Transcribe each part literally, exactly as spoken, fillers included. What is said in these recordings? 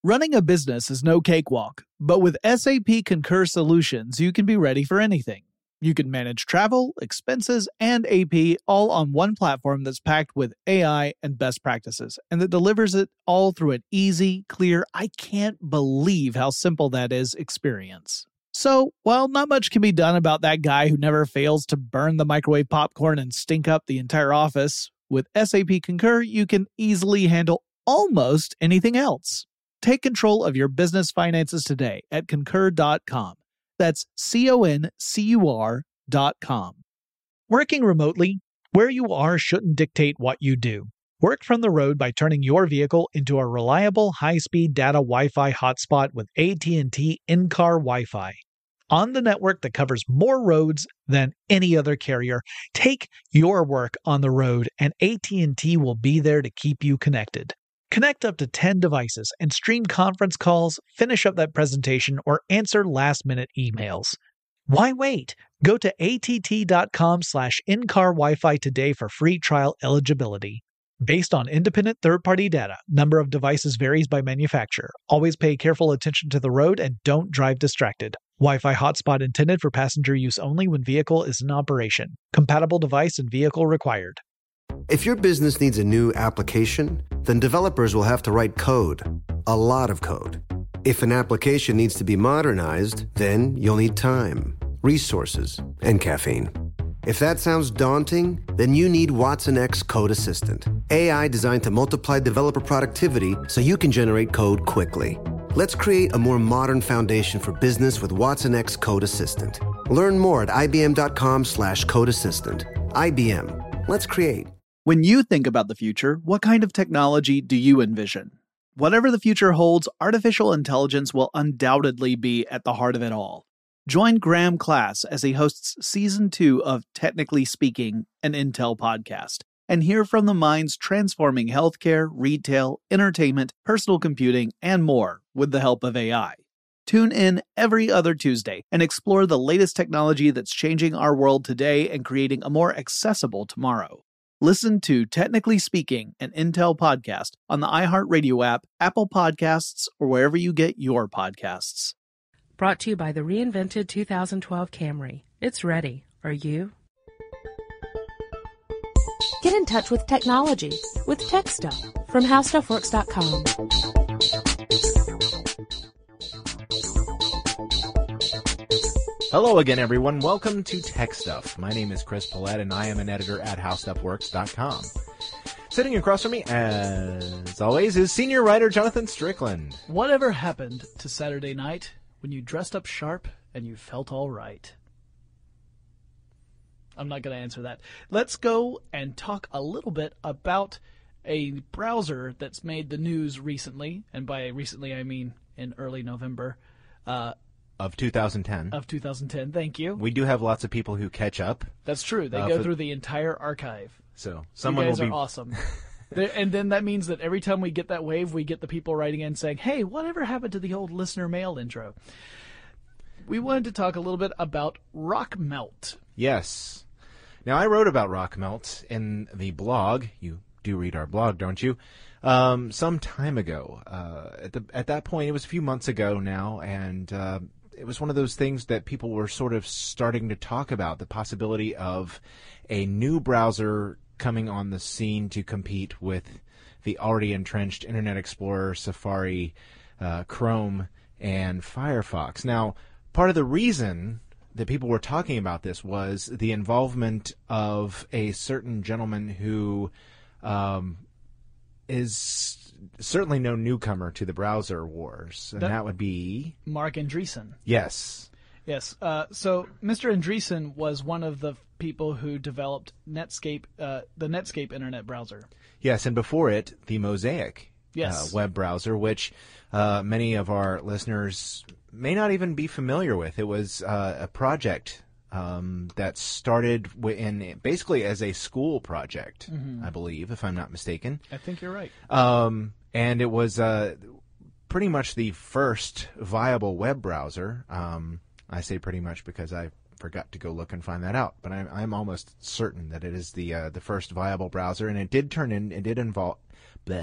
Running a business is no cakewalk, but with S A P Concur Solutions, you can be ready for anything. You can manage travel, expenses, and A P all on one platform that's packed with A I and best practices, and that delivers it all through an easy, clear, I can't believe how simple that is experience. So, while not much can be done about that guy who never fails to burn the microwave popcorn and stink up the entire office, with S A P Concur, you can easily handle almost anything else. Take control of your business finances today at concur dot com. That's C O N C U R dot com. Working remotely, where you are shouldn't dictate what you do. Work from the road by turning your vehicle into a reliable high-speed data Wi-Fi hotspot with A T and T in-car Wi-Fi. On the network that covers more roads than any other carrier, take your work on the road and A T and T will be there to keep you connected. Connect up to ten devices and stream conference calls, finish up that presentation, or answer last-minute emails. Why wait? Go to A T T dot com slash in-car Wi-Fi today for free trial eligibility. Based on independent third-party data, number of devices varies by manufacturer. Always pay careful attention to the road and don't drive distracted. Wi-Fi hotspot intended for passenger use only when vehicle is in operation. Compatible device and vehicle required. If your business needs a new application, then developers will have to write code. A lot of code. If an application needs to be modernized, then you'll need time, resources, and caffeine. If that sounds daunting, then you need Watson X Code Assistant. A I designed to multiply developer productivity so you can generate code quickly. Let's create a more modern foundation for business with Watson X Code Assistant. Learn more at ibm.com slash code assistant. I B M. Let's create. When you think about the future, what kind of technology do you envision? Whatever the future holds, artificial intelligence will undoubtedly be at the heart of it all. Join Graham Class as he hosts Season two of Technically Speaking, an Intel podcast, and hear from the minds transforming healthcare, retail, entertainment, personal computing, and more with the help of A I. Tune in every other Tuesday and explore the latest technology that's changing our world today and creating a more accessible tomorrow. Listen to Technically Speaking, an Intel podcast on the iHeartRadio app, Apple Podcasts, or wherever you get your podcasts. Brought to you by the reinvented two thousand twelve Camry. It's ready. Are you? Get in touch with technology with Tech Stuff from how stuff works dot com. Hello again, everyone. Welcome to Tech Stuff. My name is Chris Paulette, and I am an editor at how stuff works dot com. Sitting across from me, as always, is senior writer Jonathan Strickland. Whatever happened to Saturday night when you dressed up sharp and you felt all right? I'm not going to answer that. Let's go and talk a little bit about a browser that's made the news recently, and by recently I mean in early November. Uh, Of two thousand ten. Of two thousand ten, thank you. We do have lots of people who catch up. That's true. They uh, go for... through the entire archive. So someone you guys will be are awesome. And then that means that every time we get that wave, we get the people writing in saying, hey, whatever happened to the old listener mail intro? We wanted to talk a little bit about Rockmelt. Yes. Now, I wrote about Rockmelt in the blog. You do read our blog, don't you? Um, some time ago. Uh, at, the, at that point, it was a few months ago now, and uh, it was one of those things that people were sort of starting to talk about, the possibility of a new browser coming on the scene to compete with the already entrenched Internet Explorer, Safari, uh, Chrome, and Firefox. Now, part of the reason that people were talking about this was the involvement of a certain gentleman who um, is certainly no newcomer to the browser wars, and that, that would be Marc Andreessen. Yes. Yes. Uh, so Mister Andreessen was one of the people who developed Netscape, uh, the Netscape internet browser. Yes, and before it, the Mosaic yes. uh, web browser, which uh, many of our listeners may not even be familiar with. It was uh, a project um, that started in basically as a school project, mm-hmm. I believe, if I'm not mistaken. I think you're right. Um, and it was uh, pretty much the first viable web browser. Um, I say pretty much because I forgot to go look and find that out, but I'm, I'm almost certain that it is the uh, the first viable browser, and it did turn in, it did involve, bleh,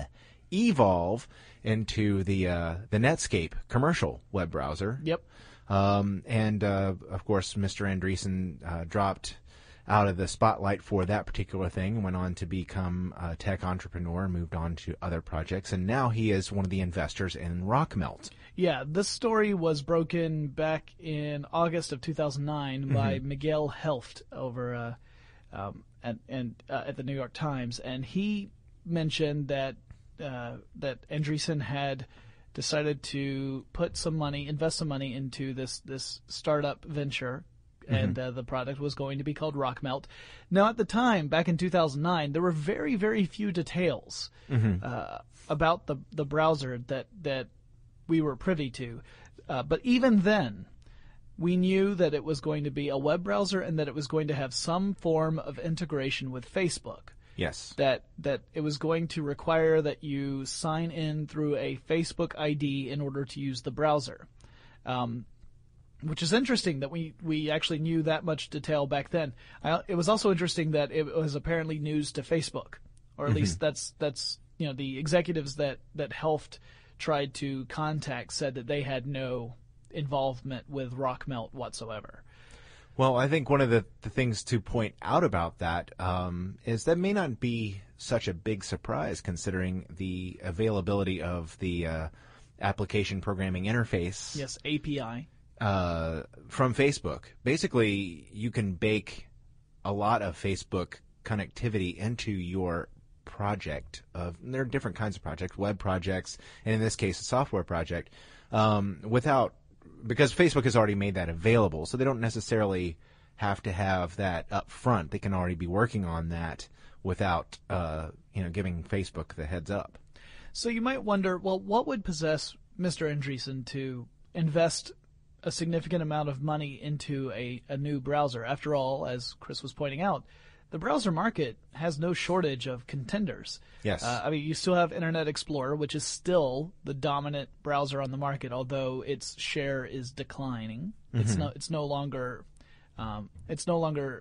evolve into the uh, the Netscape commercial web browser. Yep. Um, and uh, of course, Mister Andreessen uh, dropped out of the spotlight for that particular thing and went on to become a tech entrepreneur and moved on to other projects. And now he is one of the investors in Rockmelt. Yeah, this story was broken back in August of two thousand nine mm-hmm. by Miguel Helft over uh, um, at, and, uh, at the New York Times. And he mentioned that uh, that Andreessen had decided to put some money, invest some money into this, this startup venture, and mm-hmm. uh, the product was going to be called Rockmelt. Now, at the time, back in two thousand nine, there were very, very few details mm-hmm. uh, about the the browser that that we were privy to. Uh, but even then, we knew that it was going to be a web browser and that it was going to have some form of integration with Facebook. Yes. That that it was going to require that you sign in through a Facebook I D in order to use the browser. Um, which is interesting that we, we actually knew that much detail back then. I, it was also interesting that it was apparently news to Facebook, or at mm-hmm. least that's that's you know the executives that that Helft tried to contact said that they had no involvement with Rockmelt whatsoever. Well, I think one of the, the things to point out about that um, is that may not be such a big surprise considering the availability of the uh, application programming interface. Yes, A P I. Uh, from Facebook. Basically, you can bake a lot of Facebook connectivity into your project. Of there are different kinds of projects, web projects, and in this case, a software project, um, without because Facebook has already made that available, so they don't necessarily have to have that up front. They can already be working on that without, uh, you know, giving Facebook the heads up. So you might wonder, well, what would possess Mister Andreessen to invest a significant amount of money into a, a new browser? After all, as Chris was pointing out, the browser market has no shortage of contenders. Yes. Uh, I mean, you still have Internet Explorer, which is still the dominant browser on the market, although its share is declining. Mm-hmm. It's no, it's no longer, um, it's no longer.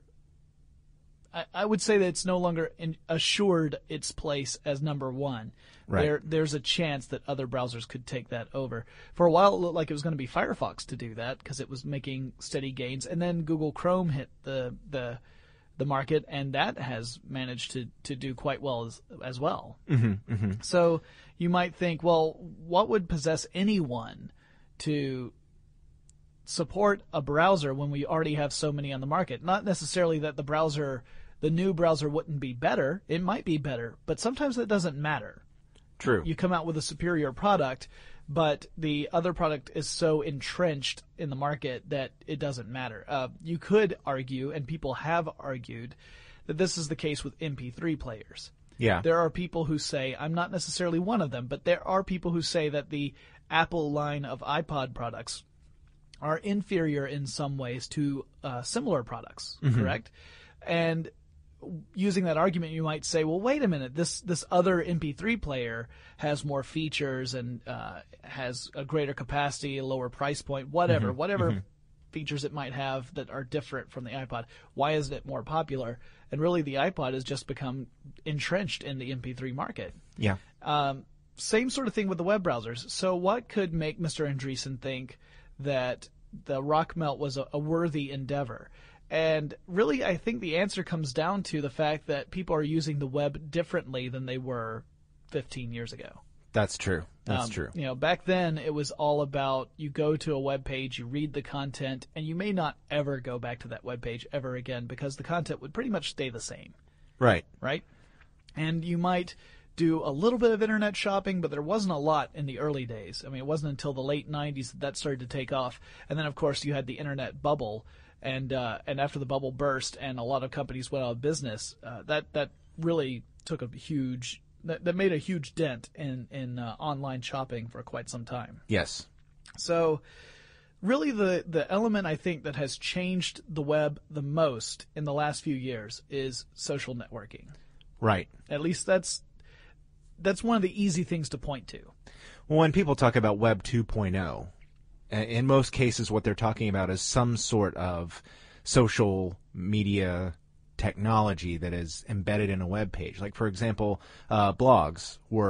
I, I would say that it's no longer in, assured its place as number one. Right. There, there's a chance that other browsers could take that over. For a while, it looked like it was going to be Firefox to do that because it was making steady gains, and then Google Chrome hit the the the market, and that has managed to, to do quite well as, as well. Mm-hmm, mm-hmm. So you might think, well, what would possess anyone to support a browser when we already have so many on the market? Not necessarily that the browser, the new browser wouldn't be better. It might be better, but sometimes that doesn't matter. True. You come out with a superior product, but the other product is so entrenched in the market that it doesn't matter. Uh, you could argue, and people have argued, that this is the case with M P three players. Yeah. There are people who say, I'm not necessarily one of them, but there are people who say that the Apple line of iPod products are inferior in some ways to uh, similar products, mm-hmm. correct? And using that argument, you might say, well, wait a minute, this this other M P three player has more features and uh, has a greater capacity, a lower price point, whatever, mm-hmm. whatever mm-hmm. features it might have that are different from the iPod. Why isn't it more popular? And really, the iPod has just become entrenched in the M P three market. Yeah. Um, same sort of thing with the web browsers. So what could make Mister Andreessen think that the Rockmelt was a, a worthy endeavor? And really, I think the answer comes down to the fact that people are using the web differently than they were fifteen years ago. That's true. That's um, true. You know, back then it was all about you go to a web page, you read the content, and you may not ever go back to that web page ever again because the content would pretty much stay the same. Right. Right? And you might do a little bit of internet shopping, but there wasn't a lot in the early days. I mean, it wasn't until the late nineties that that started to take off. And then, of course, you had the internet bubble. And uh, and after the bubble burst and a lot of companies went out of business, uh, that that really took a huge that, that made a huge dent in in uh, online shopping for quite some time. Yes. So, really, the the element I think that has changed the web the most in the last few years is social networking. Right. At least that's that's one of the easy things to point to. Well, when people talk about Web two point oh. In most cases, what they're talking about is some sort of social media technology that is embedded in a web page. Like, for example, uh, blogs were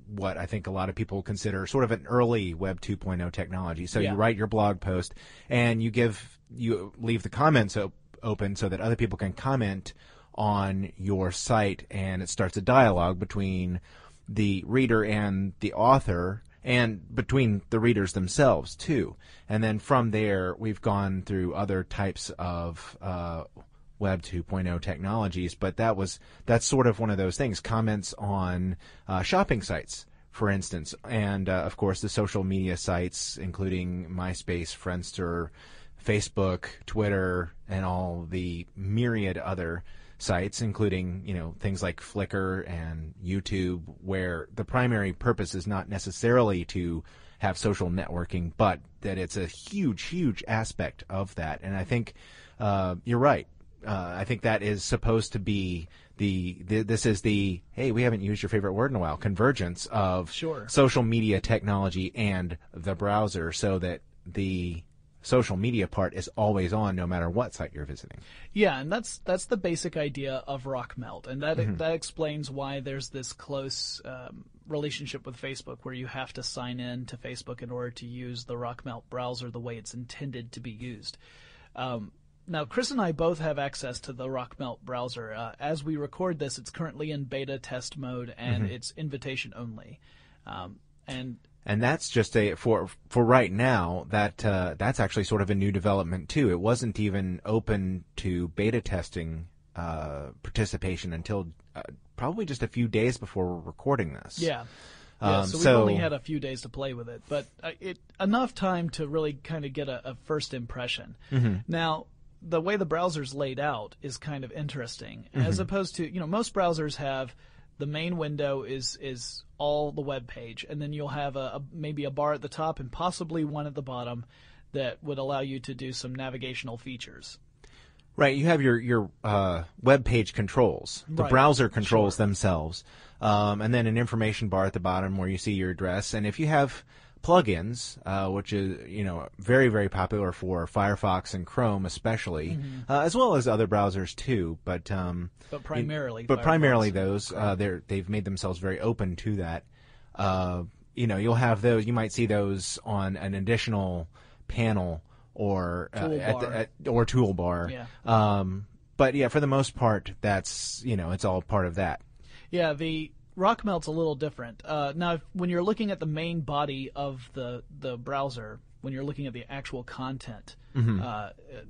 what I think a lot of people consider sort of an early Web two point oh technology. So Yeah. you write your blog post and you give you leave the comments op- open so that other people can comment on your site, and it starts a dialogue between the reader and the author, and between the readers themselves too. And then from there, we've gone through other types of uh, Web two point oh technologies, but that was that's sort of one of those things. Comments on uh, shopping sites, for instance, and uh, of course the social media sites, including MySpace, Friendster, Facebook, Twitter, and all the myriad other sites, including, you know, things like Flickr and YouTube, where the primary purpose is not necessarily to have social networking, but that it's a huge, huge aspect of that. And I think uh, you're right. Uh, I think that is supposed to be the, the, this is the, hey, we haven't used your favorite word in a while, convergence of Sure. social media technology and the browser, so that the social media part is always on no matter what site you're visiting. Yeah, and that's that's the basic idea of Rockmelt, and that mm-hmm. that explains why there's this close um, relationship with Facebook, where you have to sign in to Facebook in order to use the Rockmelt browser the way it's intended to be used. Um, now, Chris and I both have access to the Rockmelt browser. Uh, as we record this, it's currently in beta test mode, and mm-hmm. it's invitation only. Um, and And that's just a for for right now. That uh, that's actually sort of a new development too. It wasn't even open to beta testing uh, participation until uh, probably just a few days before we're recording this. Yeah. Yeah, Um, so we've so- only had a few days to play with it, but uh, it enough time to really kind of get a, a first impression. Mm-hmm. Now, the way the browser's laid out is kind of interesting, as opposed to, you know, most browsers have the main window is is all the web page, and then you'll have a, a maybe a bar at the top and possibly one at the bottom that would allow you to do some navigational features. Right, you have your your uh, web page controls, the Right. browser controls Sure. themselves, um, and then an information bar at the bottom where you see your address. And if you have plugins, uh, which is you know very very popular for Firefox and Chrome especially, Mm-hmm. uh, as well as other browsers too, but um, But primarily, but Firefox primarily and those uh, they're they've made themselves very open to that. Uh, you know, you'll have those. You might see those on an additional panel or uh, at the, Toolbar. at, or toolbar. Yeah. Um, but yeah, for the most part, that's you know, it's all part of that. Yeah, the Rockmelt's a little different. Uh, now, if- when you're looking at the main body of the the browser, when you're looking at the actual content, uh,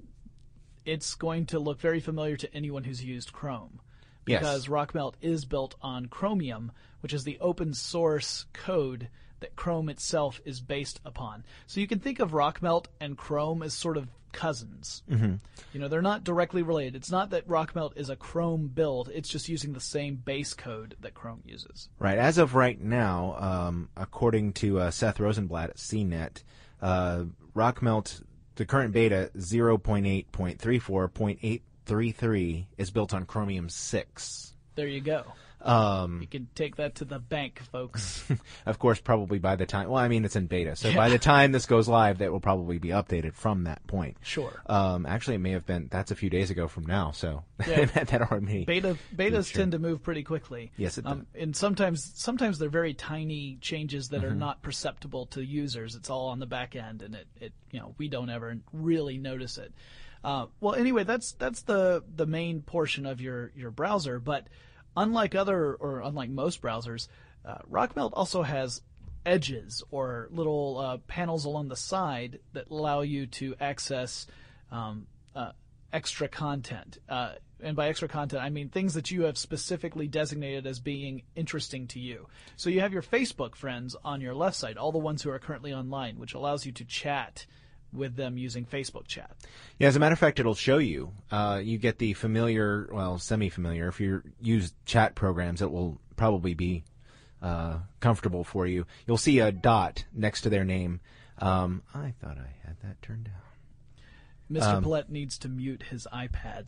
it's going to look very familiar to anyone who's used Chrome, Yes. because Rockmelt is built on Chromium, which is the open source code that Chrome itself is based upon. So you can think of Rockmelt and Chrome as sort of cousins. Mm-hmm. You know, they're not directly related. It's not that Rockmelt is a Chrome build. It's just using the same base code that Chrome uses. Right. As of right now, um, according to uh, Seth Rosenblatt at C net, uh, Rockmelt, the current beta zero point eight point thirty-four point eight thirty-three is built on Chromium six. There you go. Um, You can take that to the bank, folks. of course, probably by the time, well, I mean, it's in beta. So Yeah. by the time this goes live, that will probably be updated from that point. Sure. Um, actually, it may have been, that's a few days ago from now. So Yeah. that already. Beta betas Sure. tend to move pretty quickly. Yes, it Um, and sometimes sometimes they're very tiny changes that are not perceptible to users. It's all on the back end, and it, it you know we don't ever really notice it. Uh, well, anyway, that's that's the the main portion of your your browser. But unlike other or unlike most browsers, uh, Rockmelt also has edges or little uh, panels along the side that allow you to access um, uh, extra content. Uh, and by extra content, I mean things that you have specifically designated as being interesting to you. So you have your Facebook friends on your left side, all the ones who are currently online, which allows you to chat with them using Facebook chat. Yeah, as a matter of fact, it'll show you. Uh, you get the familiar, well, semi-familiar. If you use chat programs, it will probably be uh, comfortable for you. You'll see a dot next to their name. Um, I thought I had that turned down. Mister Um, Paulette needs to mute his iPad.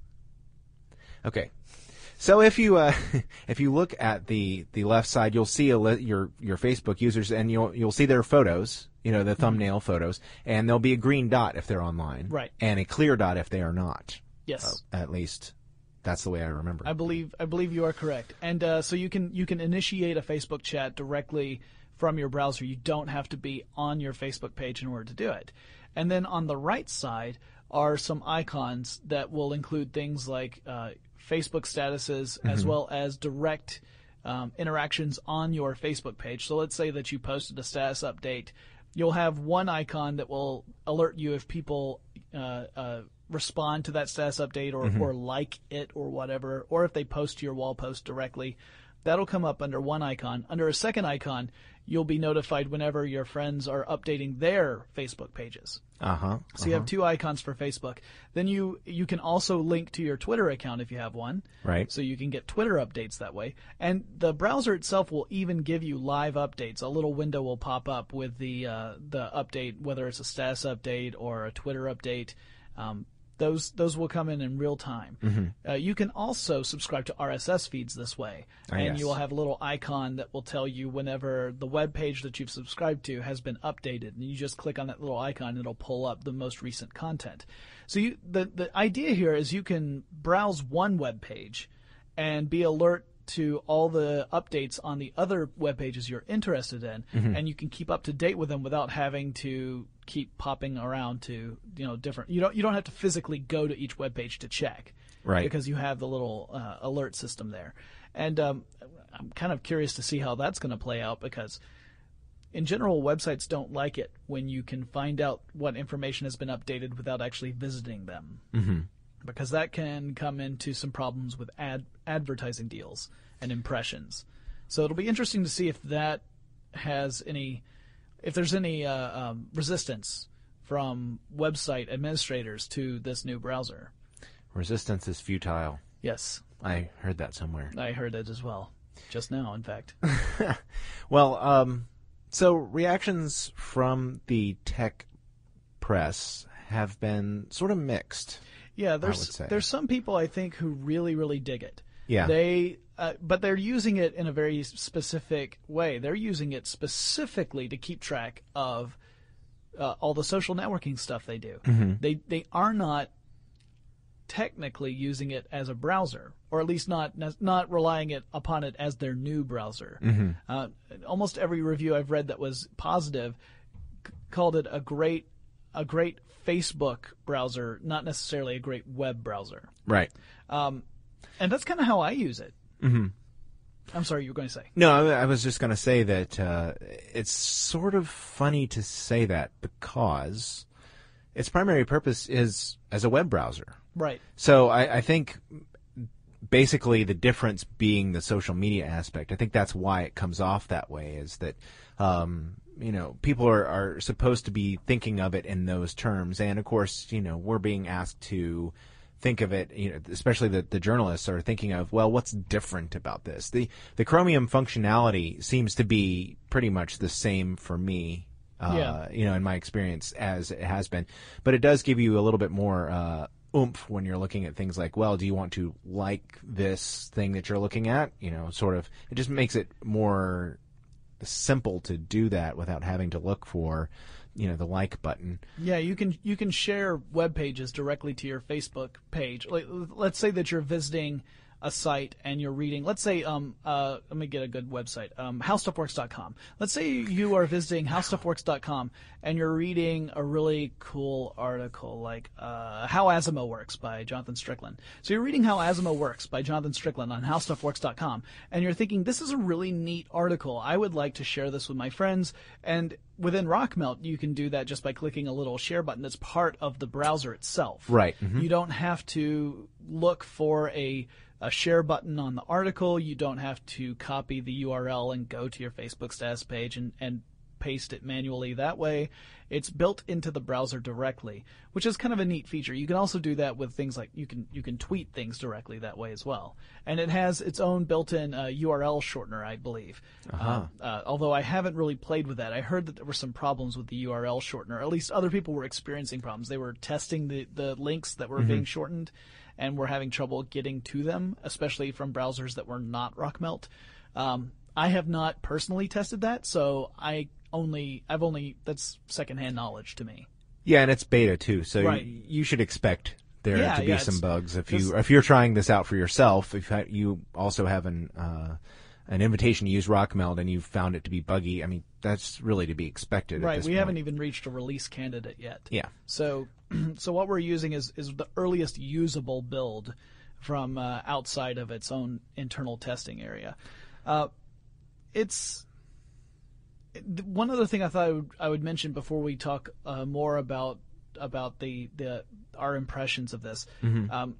Okay. So if you uh, if you look at the, the left side, you'll see a li- your your Facebook users, and you'll you'll see their photos. You know, the thumbnail photos, and there'll be a green dot if they're online, Right. and a clear dot if they are not. Yes. Uh, at least That's the way I remember. I believe I believe you are correct. And uh, so you can you can initiate a Facebook chat directly from your browser. You don't have to be on your Facebook page in order to do it. And then on the right side are some icons that will include things like uh, Facebook statuses mm-hmm. as well as direct um, interactions on your Facebook page. So let's say that you posted a status update. You'll have one icon that will alert you if people uh, uh, respond to that status update or, mm-hmm. or like it or whatever, or if they post to your wall post directly. That'll come up under one icon. Under a second icon, you'll be notified whenever your friends are updating their Facebook pages. Uh-huh. uh-huh. So you have two icons for Facebook. Then you you can also link to your Twitter account if you have one. Right. So you can get Twitter updates that way. And the browser itself will even give you live updates. A little window will pop up with the uh, the update, whether it's a status update or a Twitter update. Um, Those those will come in in real time. Mm-hmm. Uh, you can also subscribe to R S S feeds this way, ah, and yes. you will have a little icon that will tell you whenever the web page that you've subscribed to has been updated, and you just click on that little icon, and it'll pull up the most recent content. So you, the the idea here is you can browse one web page and be alert to all the updates on the other web pages you're interested in, mm-hmm. and you can keep up to date with them without having to keep popping around to, you know, different. You don't you don't have to physically go to each web page to check, right? Because you have the little uh, alert system there, and um, I'm kind of curious to see how that's going to play out because, in general, websites don't like it when you can find out what information has been updated without actually visiting them. Mm-hmm. Because that can come into some problems with ad advertising deals and impressions. So it'll be interesting to see if that has any, if there's any uh, um, resistance from website administrators to this new browser. Resistance is futile. Yes. I heard that somewhere. I heard it as well. Just now, in fact. Well, um, so reactions from the tech press have been sort of mixed. Yeah, there's there's some people I think who really really dig it. Yeah. They uh, but they're using it in a very specific way. They're using it specifically to keep track of uh, all the social networking stuff they do. Mm-hmm. They they are not technically using it as a browser, or at least not not relying it upon it as their new browser. Mm-hmm. Uh, almost every review I've read that was positive c- called it a great a great Facebook browser, not necessarily a great web browser. Right. Um, and that's kind of how I use it. Mm-hmm. I'm sorry, you were going to say. No, I, I was just going to say that uh, it's sort of funny to say that because its primary purpose is as a web browser. Right. So I, I think basically the difference being the social media aspect. I think that's why it comes off that way is that um, you know, people are, are supposed to be thinking of it in those terms. And, of course, you know, we're being asked to think of it, you know, especially the, the journalists are thinking of, well, what's different about this? The the Chromium functionality seems to be pretty much the same for me, uh, yeah. you know, in my experience as it has been. But it does give you a little bit more uh, oomph when you're looking at things like, well, do you want to like this thing that you're looking at? You know, sort of, it just makes it more simple to do that without having to look for, you know, the like button. Yeah, you can you can share web pages directly to your Facebook page. Like, let's say that you're visiting a site and you're reading, let's say, um, uh, let me get a good website, um, how stuff works dot com. Let's say you are visiting how stuff works dot com and you're reading a really cool article like uh, How Asimo Works by Jonathan Strickland. So you're reading How Asimo Works by Jonathan Strickland on how stuff works dot com, and you're thinking, this is a really neat article. I would like to share this with my friends. And within Rockmelt, you can do that just by clicking a little share button that's part of the browser itself. Right. Mm-hmm. You don't have to look for a a share button on the article. You don't have to copy the U R L and go to your Facebook status page and, and paste it manually that way. It's built into the browser directly, which is kind of a neat feature. You can also do that with things like you can you can tweet things directly that way as well. And it has its own built-in uh, U R L shortener, I believe. Uh-huh. Uh, uh, although I haven't really played with that. I heard that there were some problems with the U R L shortener. At least other people were experiencing problems. They were testing the, the links that were mm-hmm. being shortened, and were having trouble getting to them, especially from browsers that were not Rockmelt. Um, I have not personally tested that, so I only I've only that's secondhand knowledge to me. Yeah, and it's beta too, so right. y- you should expect there Yeah, to be yeah, some it's- bugs. If this- you if you're trying this out for yourself, if you ha- you also have an uh, an invitation to use Rockmelt and you've found it to be buggy, I mean that's really to be expected. Right. At this We point. haven't even reached a release candidate yet. Yeah. So, so what we're using is is the earliest usable build from uh, outside of its own internal testing area. Uh, it's one other thing I thought I would, I would mention before we talk uh, more about about the, the our impressions of this. Mm-hmm. Um,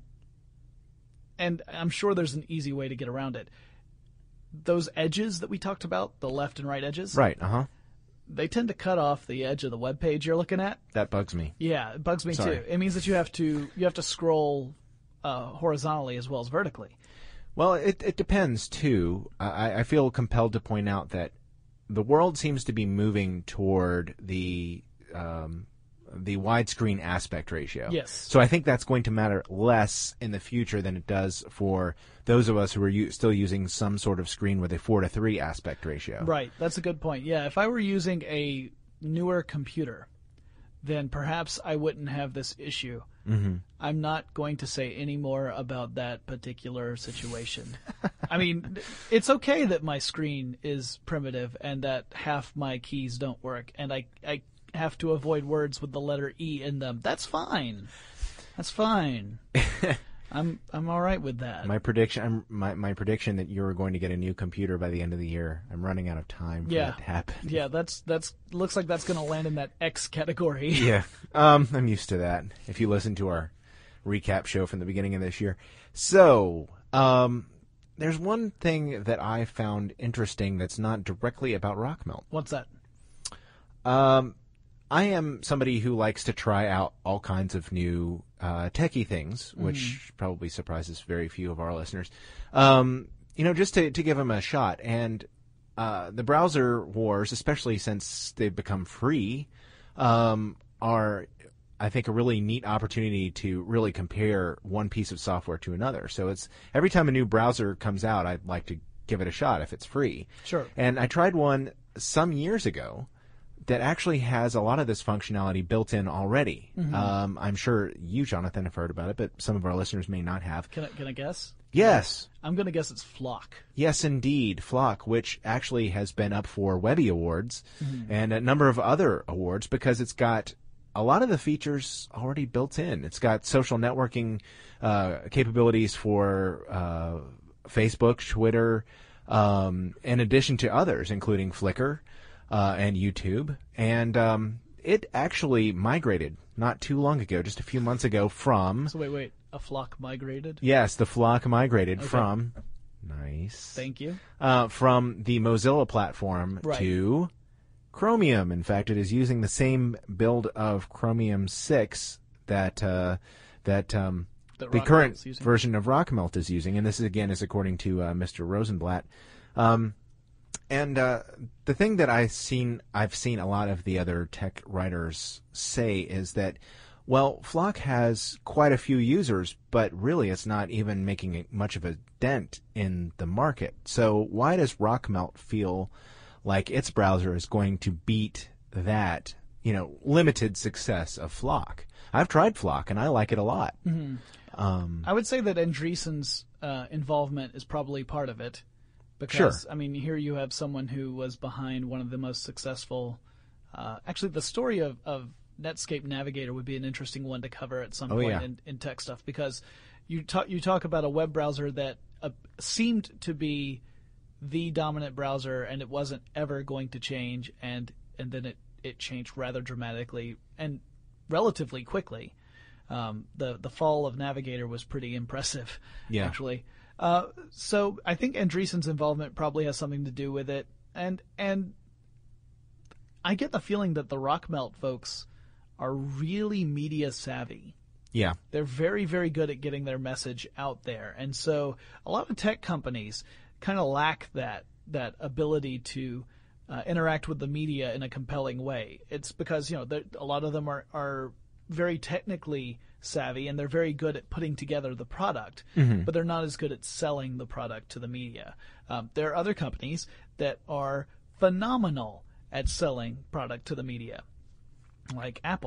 and I'm sure there's an easy way to get around it. Those edges that we talked about, the left and right edges, Right. Uh huh. they tend to cut off the edge of the web page you're looking at. That bugs me. Yeah, it bugs me Sorry. too. It means that you have to you have to scroll uh, horizontally as well as vertically. Well, it it depends too. I, I feel compelled to point out that the world seems to be moving toward the um, the widescreen aspect ratio. Yes. So I think that's going to matter less in the future than it does for those of us who are u- still using some sort of screen with a four to three aspect ratio. Right, that's a good point. Yeah, if I were using a newer computer, then perhaps I wouldn't have this issue. Mm-hmm. I'm not going to say any more about that particular situation. I mean, it's okay that my screen is primitive and that half my keys don't work, and I I have to avoid words with the letter E in them. That's fine. That's fine. I'm I'm all right with that. My prediction, I'm, my my prediction that you're going to get a new computer by the end of the year. I'm running out of time for Yeah. that to happen. Yeah, that's that's looks like that's going to land in that X category. Yeah, um, I'm used to that. If you listen to our recap show from the beginning of this year, so um, there's one thing that I found interesting that's not directly about Rockmelt. What's that? Um, I am somebody who likes to try out all kinds of new uh, techie things, which probably surprises very few of our listeners. Um, you know, just to to give them a shot. And uh, the browser wars, especially since they've become free, um, are I think a really neat opportunity to really compare one piece of software to another. So it's every time a new browser comes out, I'd like to give it a shot if it's free. Sure. And I tried one some years ago that actually has a lot of this functionality built in already. Mm-hmm. Um, I'm sure you, Jonathan, have heard about it, but some of our listeners may not have. Can I can I guess? Yes. I'm going to guess it's Flock. Yes, indeed. Flock, which actually has been up for Webby Awards Mm-hmm. and a number of other awards because it's got a lot of the features already built in. It's got social networking uh, capabilities for uh, Facebook, Twitter, um, in addition to others, including Flickr uh, and YouTube. And um, it actually migrated not too long ago, just a few months ago, from... So wait, wait. A Flock migrated? Yes, the Flock migrated Okay. from... Nice. Thank you. Uh, from the Mozilla platform Right. to Chromium. In fact, it is using the same build of Chromium six that uh, that um, That the Rockmelt's current using. version of Rockmelt is using, and this is again is according to uh, Mister Rosenblatt. Um, and uh, the thing that I've seen, I've seen a lot of the other tech writers say is that, well, Flock has quite a few users, but really it's not even making much of a dent in the market. So why does Rockmelt feel like its browser is going to beat that, you know, limited success of Flock? I've tried Flock and I like it a lot. Mm-hmm. Um, I would say that Andreessen's uh, involvement is probably part of it. Because, Sure. I mean, here you have someone who was behind one of the most successful... Uh, actually, the story of, of Netscape Navigator would be an interesting one to cover at some Oh, point yeah. in, in tech stuff. Because you talk, you talk about a web browser that uh, seemed to be the dominant browser, and it wasn't ever going to change, and, and then it, it changed rather dramatically and relatively quickly. Um, the the fall of Navigator was pretty impressive, Yeah. actually. Uh, so I think Andreessen's involvement probably has something to do with it, and and I get the feeling that the Rockmelt folks are really media savvy. yeah. They're very, very good at getting their message out there, and so a lot of tech companies kind of lack that that ability to uh, interact with the media in a compelling way. It's because you know they're- a lot of them are are very technically savvy and they're very good at putting together the product, but they're not as good at selling the product to the media. Um, there are other companies that are phenomenal at selling product to the media, like Apple.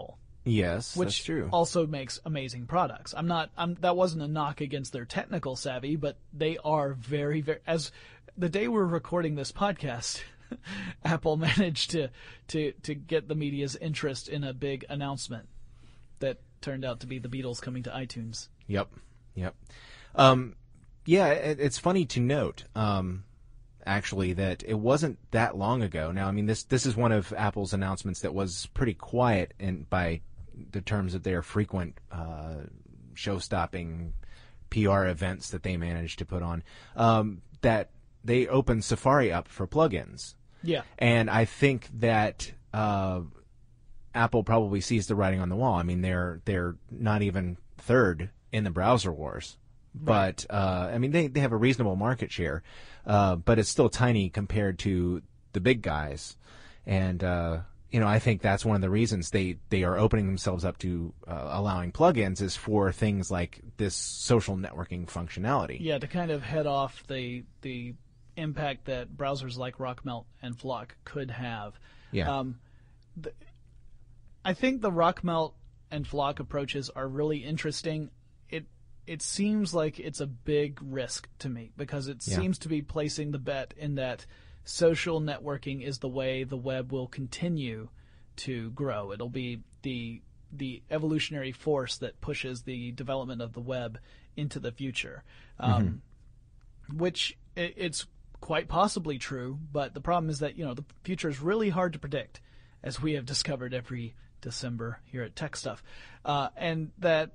Yes, which that's true. also makes amazing products. I'm not. I'm, that wasn't a knock against their technical savvy, but they are very, very. As the day we're recording this podcast, Apple managed to to to get the media's interest in a big announcement that turned out to be the Beatles coming to iTunes. Yep, yep. Um, yeah, it, it's funny to note. Um, Actually, that it wasn't that long ago. Now, I mean, this this is one of Apple's announcements that was pretty quiet in by the terms of their frequent uh, show-stopping P R events that they managed to put on. Um, that they opened Safari up for plugins. Yeah, and I think that uh, Apple probably sees the writing on the wall. I mean, they're they're not even third in the browser wars. But, uh, I mean, they, they have a reasonable market share, uh, but it's still tiny compared to the big guys. And, uh, you know, I think that's one of the reasons they, they are opening themselves up to uh, allowing plugins is for things like this social networking functionality. Yeah, to kind of head off the the impact that browsers like Rockmelt and Flock could have. Yeah. Um, the, I think the Rockmelt and Flock approaches are really interesting. It It seems like it's a big risk to me because it Yeah. seems to be placing the bet in that social networking is the way the web will continue to grow. It'll be the the evolutionary force that pushes the development of the web into the future, um, mm-hmm. which it, it's quite possibly true. But the problem is that you know the future is really hard to predict, as we have discovered every December here at Tech Stuff, uh, and that.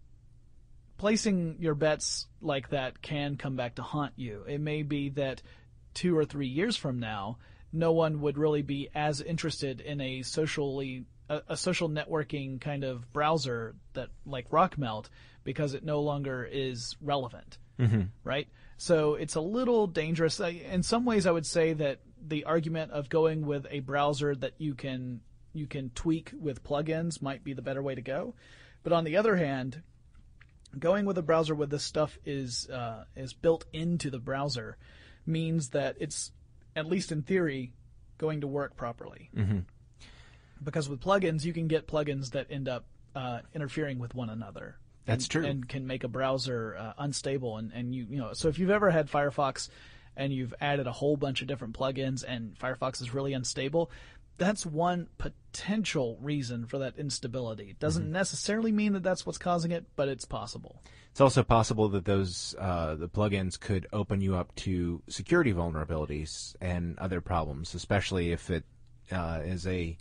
Placing your bets like that can come back to haunt you. It may be that two or three years from now, no one would really be as interested in a socially a, a social networking kind of browser that like Rockmelt because it no longer is relevant, mm-hmm. right? So it's a little dangerous. In some ways, I would say that the argument of going with a browser that you can you can tweak with plugins might be the better way to go. But on the other hand, going with a browser where this stuff is uh, is built into the browser means that it's, at least in theory, going to work properly. Mm-hmm. Because with plugins, you can get plugins that end up uh, interfering with one another. That's and, true. And can make a browser uh, unstable. And, and you you know, so if you've ever had Firefox and you've added a whole bunch of different plugins and Firefox is really unstable, that's one potential reason for that instability. It doesn't mm-hmm. necessarily mean that that's what's causing it, but it's possible. It's also possible that those uh, the plugins could open you up to security vulnerabilities and other problems, especially if it uh, is a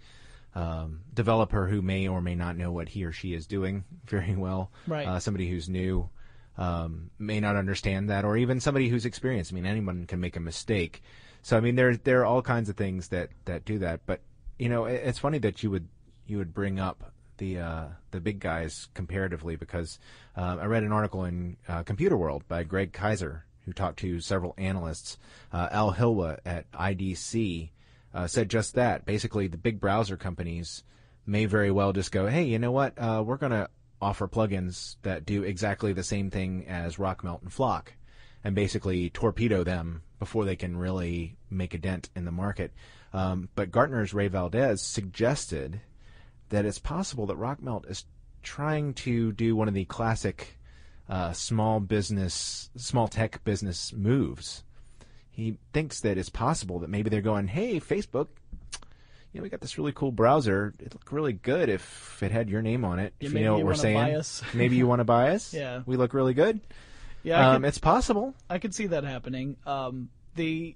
um, developer who may or may not know what he or she is doing very well. Right. Uh, somebody who's new um, may not understand that, or even somebody who's experienced. I mean, anyone can make a mistake. So I mean, there there are all kinds of things that, that do that. But you know, it, it's funny that you would you would bring up the uh, the big guys comparatively because uh, I read an article in uh, Computer World by Greg Kaiser who talked to several analysts. Uh, Al Hilwa at I D C uh, said just that. Basically, the big browser companies may very well just go, hey, you know what? Uh, we're going to offer plugins that do exactly the same thing as Rockmelt and Flock, and basically torpedo them before they can really make a dent in the market. Um, but Gartner's Ray Valdez suggested that it's possible that Rockmelt is trying to do one of the classic uh, small business, small tech business moves. He thinks that it's possible that maybe they're going, hey, Facebook, you know, we got this really cool browser. It'd look really good if it had your name on it. Yeah, if you know what you we're saying. buy us. Maybe you want to buy us? Yeah. We look really good? Yeah, I um, could, it's possible. I could see that happening. Um, the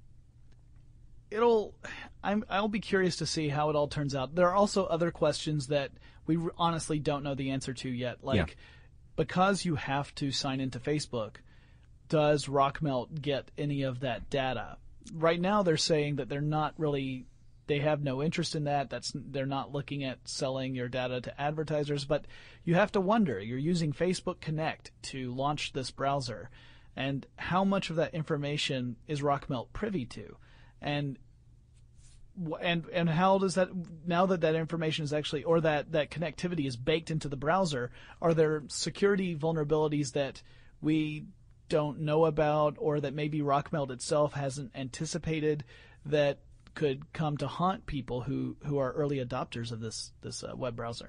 it'll I'm I'll be curious to see how it all turns out. There are also other questions that we honestly don't know the answer to yet. Like, yeah. because you have to sign into Facebook, does Rockmelt get any of that data? Right now, they're saying that they're not really. They have no interest in that. That's they're not looking at selling your data to advertisers. But you have to wonder. You're using Facebook Connect to launch this browser, and how much of that information is Rockmelt privy to, and and and how does that now that that information is actually or that that connectivity is baked into the browser? Are there security vulnerabilities that we don't know about, or that maybe Rockmelt itself hasn't anticipated that could come to haunt people who, who are early adopters of this this uh, web browser?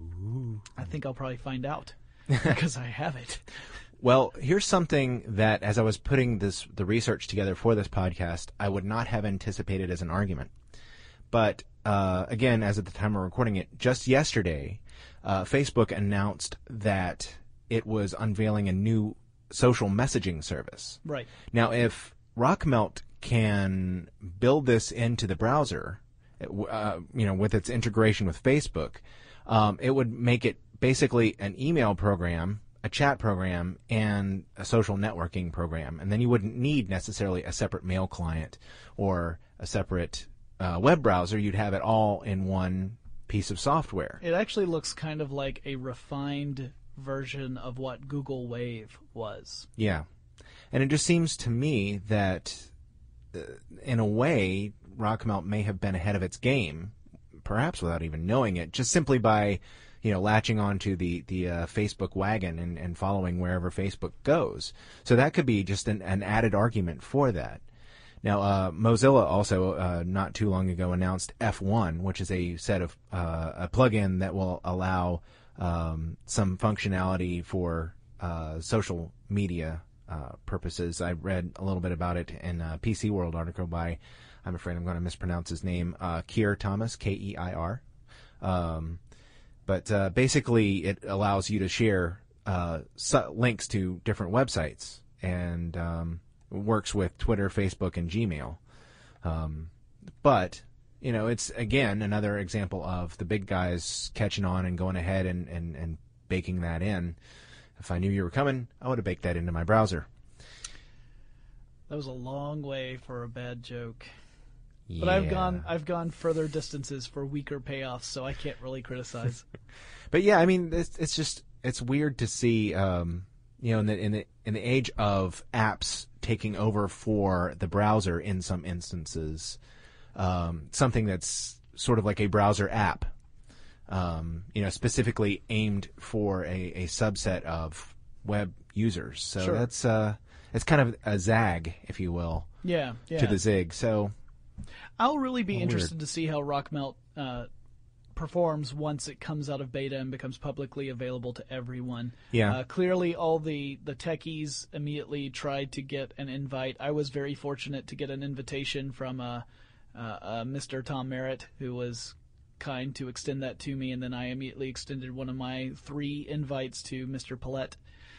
Ooh. I think I'll probably find out because I have it. Well, here's something that, as I was putting this the research together for this podcast, I would not have anticipated as an argument. But uh, again, as at the time of recording it, just yesterday, uh, Facebook announced that it was unveiling a new social messaging service. Right. Now, if Rockmelt can build this into the browser, uh, you know, with its integration with Facebook, um, it would make it basically an email program, a chat program, and a social networking program. And then you wouldn't need necessarily a separate mail client or a separate uh, web browser. You'd have it all in one piece of software. It actually looks kind of like a refined version of what Google Wave was. Yeah. And it just seems to me that, uh, in a way, Rockmelt may have been ahead of its game, perhaps without even knowing it, just simply by, you know, latching onto the, the uh, Facebook wagon and, and following wherever Facebook goes. So that could be just an, an added argument for that. Now, uh, Mozilla also, uh, not too long ago, announced F one, which is a set of uh, a plugin that will allow um, some functionality for uh, social media uh, purposes. I read a little bit about it in a P C World article by, I'm afraid I'm going to mispronounce his name, uh, Keir Thomas, K E I R. Um, but uh, basically, it allows you to share uh, su- links to different websites, and um, works with Twitter, Facebook, and Gmail. Um, but, you know, it's, again, another example of the big guys catching on and going ahead and, and, and baking that in. If I knew you were coming, I would have baked that into my browser. That was a long way for a bad joke. Yeah. But I've gone I've gone further distances for weaker payoffs, so I can't really criticize. But yeah, I mean, it's, it's just it's weird to see, um, you know, in the in the in the age of apps taking over for the browser in some instances, um, something that's sort of like a browser app, um, you know, specifically aimed for a, a subset of web users. So Sure. that's uh, it's kind of a zag, if you will, Yeah, yeah. to the zig. So I'll really be Oh, interested weird. to see how Rockmelt uh, performs once it comes out of beta and becomes publicly available to everyone. Yeah. Uh, clearly, all the, the techies immediately tried to get an invite. I was very fortunate to get an invitation from uh, uh, uh, Mister Tom Merritt, who was kind to extend that to me, and then I immediately extended one of my three invites to Mister Paulette.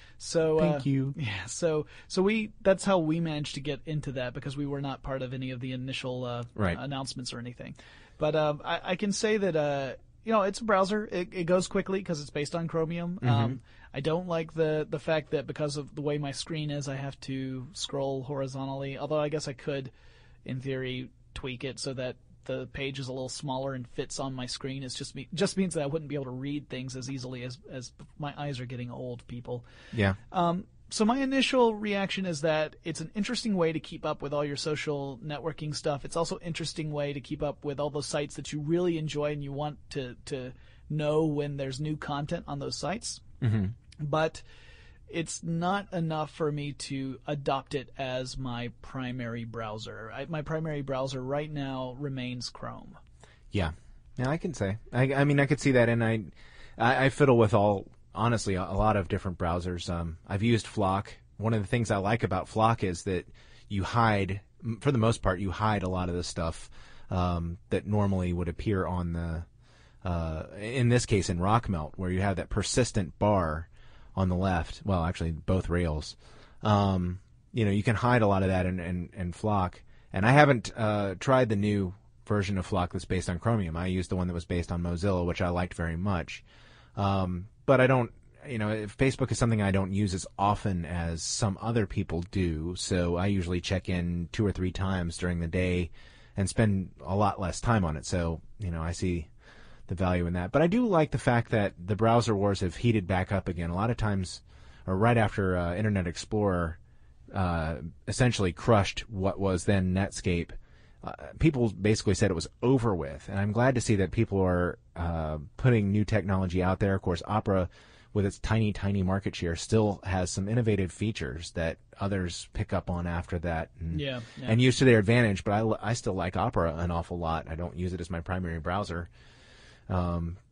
So Thank uh, you. Yeah, so so we that's how we managed to get into that, because we were not part of any of the initial uh, Right. announcements or anything. But um, I, I can say that uh, you know, it's a browser. It, it goes quickly because it's based on Chromium. Mm-hmm. Um, I don't like the the fact that because of the way my screen is, I have to scroll horizontally. Although I guess I could, in theory, tweak it so that the page is a little smaller and fits on my screen. It's just me, just means that I wouldn't be able to read things as easily as as my eyes are getting old, people. yeah. Um, so my initial reaction is that it's an interesting way to keep up with all your social networking stuff. It's also an interesting way to keep up with all those sites that you really enjoy and you want to, to know when there's new content on those sites. Mm-hmm. But it's not enough for me to adopt it as my primary browser. I, my primary browser right now remains Chrome. Yeah, yeah, I can say. I, I mean, I could see that, and I, I, I fiddle with all, honestly, a, a lot of different browsers. Um, I've used Flock. One of the things I like about Flock is that you hide, for the most part, you hide a lot of the stuff um, that normally would appear on the, uh, in this case, in Rockmelt, where you have that persistent bar on the left. Well, actually, both rails. Um, you know, you can hide a lot of that in, in, in Flock. And I haven't uh, tried the new version of Flock that's based on Chromium. I used the one that was based on Mozilla, which I liked very much. Um, but I don't, you know, if Facebook is something I don't use as often as some other people do, so I usually check in two or three times during the day and spend a lot less time on it. So, you know, I see the value in that. But I do like the fact that the browser wars have heated back up again. A lot of times, or right after uh, Internet Explorer uh, essentially crushed what was then Netscape, uh, people basically said it was over with. And I'm glad to see that people are uh, putting new technology out there. Of course, Opera, with its tiny, tiny market share, still has some innovative features that others pick up on after that and, Yeah, yeah. and use to their advantage. But I, I still like Opera an awful lot. I don't use it as my primary browser. Um,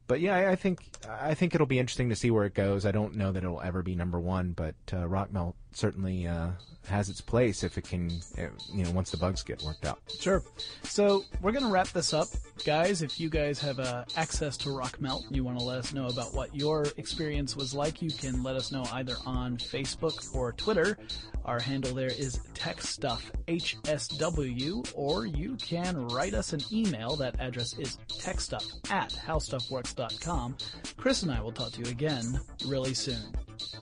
but yeah, I, I think I think it'll be interesting to see where it goes. I don't know that it'll ever be number one, but uh, Rockmelt certainly uh, has its place if it can, you know, once the bugs get worked out. Sure. So we're going to wrap this up. Guys, if you guys have uh, access to Rockmelt, you want to let us know about what your experience was like, you can let us know either on Facebook or Twitter. Our handle there is TechStuffHSW, or you can write us an email. That address is techstuff at howstuffworks dot com. Chris and I will talk to you again really soon.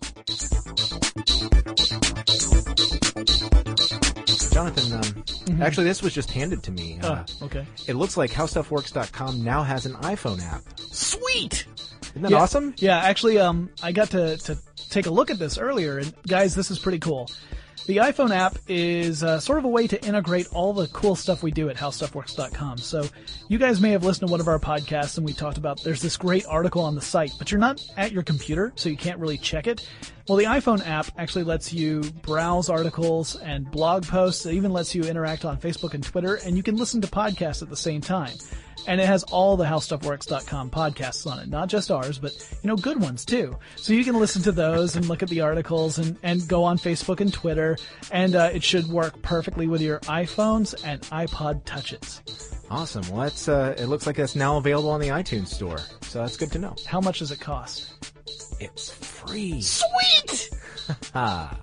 Jonathan, um, mm-hmm. actually, this was just handed to me. Oh, uh, okay. It looks like how stuff works dot com now has an iPhone app. Sweet! Isn't that yeah, awesome? Yeah, actually, um, I got to, to take a look at this earlier, and guys, this is pretty cool. The iPhone app is uh, sort of a way to integrate all the cool stuff we do at how stuff works dot com. So you guys may have listened to one of our podcasts and we talked about there's this great article on the site, but you're not at your computer, so you can't really check it. Well, the iPhone app actually lets you browse articles and blog posts. It even lets you interact on Facebook and Twitter, and you can listen to podcasts at the same time. And it has all the how stuff works dot com podcasts on it, not just ours, but, you know, good ones too. So you can listen to those and look at the articles and, and go on Facebook and Twitter, and uh, it should work perfectly with your iPhones and iPod Touches. Awesome. Well, that's, uh, it looks like that's now available on the iTunes store, so that's good to know. How much does it cost? It's free. Sweet! Ha.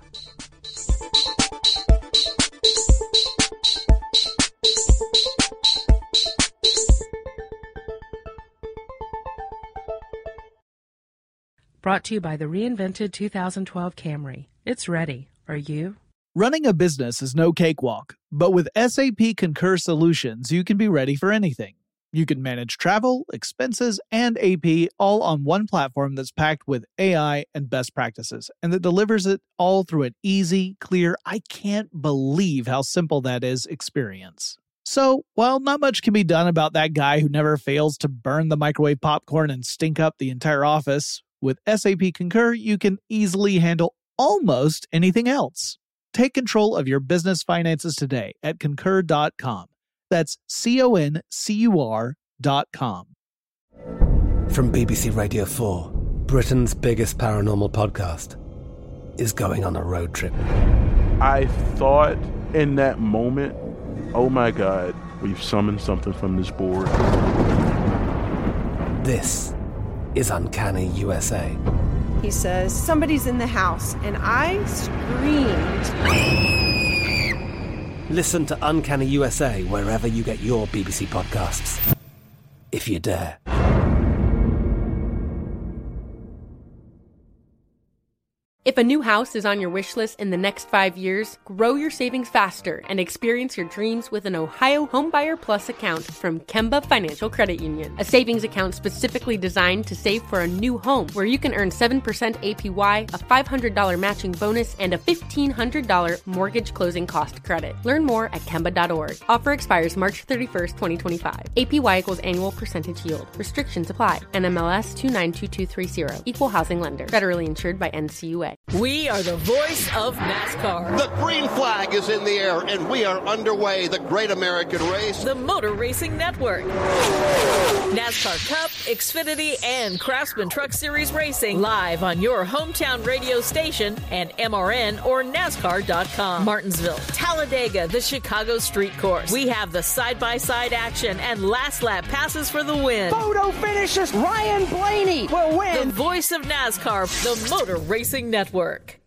Brought to you by the reinvented two thousand twelve Camry. It's ready. Are you? Running a business is no cakewalk, but with S A P Concur Solutions, you can be ready for anything. You can manage travel, expenses, and A P all on one platform that's packed with A I and best practices, and that delivers it all through an easy, clear, I can't believe how simple that is experience. So, while not much can be done about that guy who never fails to burn the microwave popcorn and stink up the entire office, with S A P Concur, you can easily handle almost anything else. Take control of your business finances today at concur dot com. That's C O N C U R dot com. From B B C Radio four, Britain's biggest paranormal podcast is going on a road trip. I thought in that moment, oh my God, we've summoned something from this board. This is Uncanny U S A. He says, somebody's in the house, and I screamed. Listen to Uncanny U S A wherever you get your B B C podcasts, if you dare. If a new house is on your wish list in the next five years, grow your savings faster and experience your dreams with an Ohio Homebuyer Plus account from Kemba Financial Credit Union. A savings account specifically designed to save for a new home, where you can earn seven percent A P Y, a five hundred dollars matching bonus, and a fifteen hundred dollars mortgage closing cost credit. Learn more at Kemba dot org. Offer expires March thirty-first, twenty twenty-five. A P Y equals annual percentage yield. Restrictions apply. N M L S two nine two two three zero. Equal housing lender. Federally insured by N C U A. We are the voice of NASCAR. The green flag is in the air, and we are underway. The Great American Race. The Motor Racing Network. NASCAR Cup, Xfinity, and Craftsman Truck Series Racing live on your hometown radio station and M R N or NASCAR dot com. Martinsville, Talladega, the Chicago Street Course. We have the side-by-side action and last lap passes for the win. Photo finishes. Ryan Blaney will win. The voice of NASCAR, the Motor Racing Network.